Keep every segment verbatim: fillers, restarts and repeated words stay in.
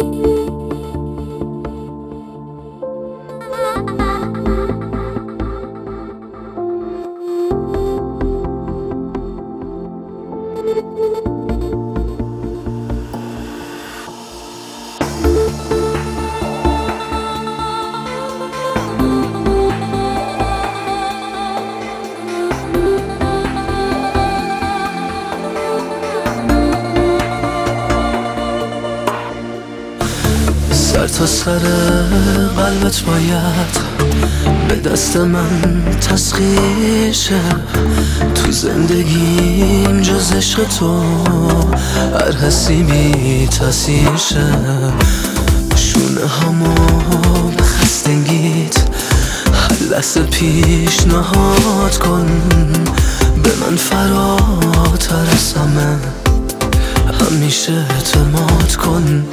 سر تا سر قلبت باید به دست من تسخیر شه. تو زندگیم جز عشق تو هر حسی بی تاثیر شه. شونه همو به خستگیت هر لحظه پیشنهاد کن. به من فراتر از همه همیشه اعتماد کن.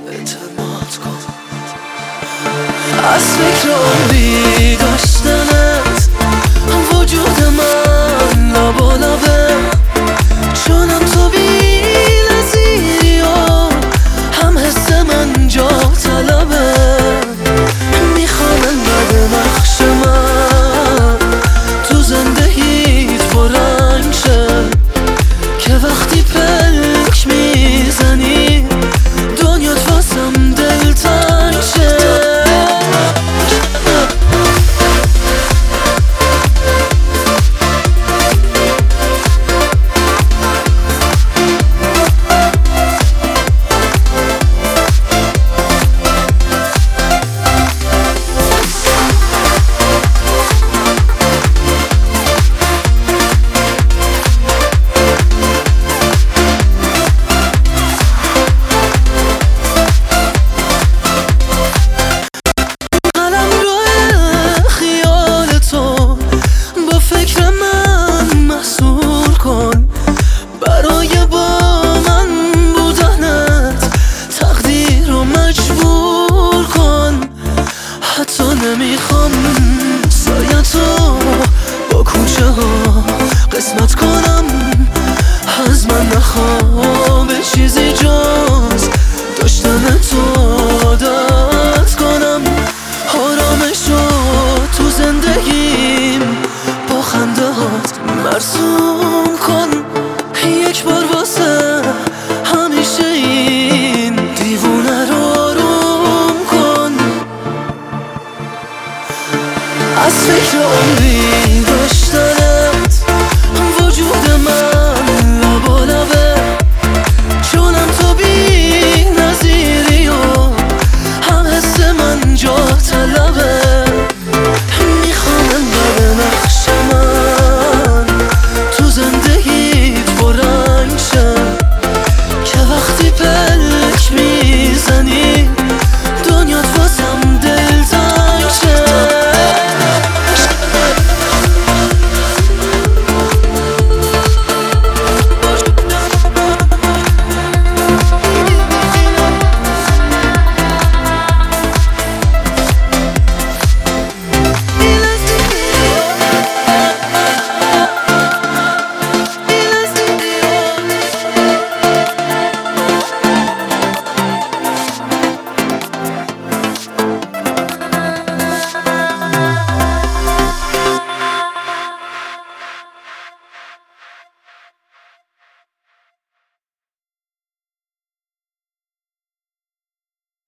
از فکر عمری داشتنت وجود من لابا لابه، چونم تو بی نظیری و هم حس من جا طلبه. میخوام انقدر نقش من تو زندگیت پررنگ شه که وقتی پلک میزنی دنیات واسم دلتنگ شه. نمیخوام سایتو با کوچه ها قسمت کنم، از من نخواه به چیزی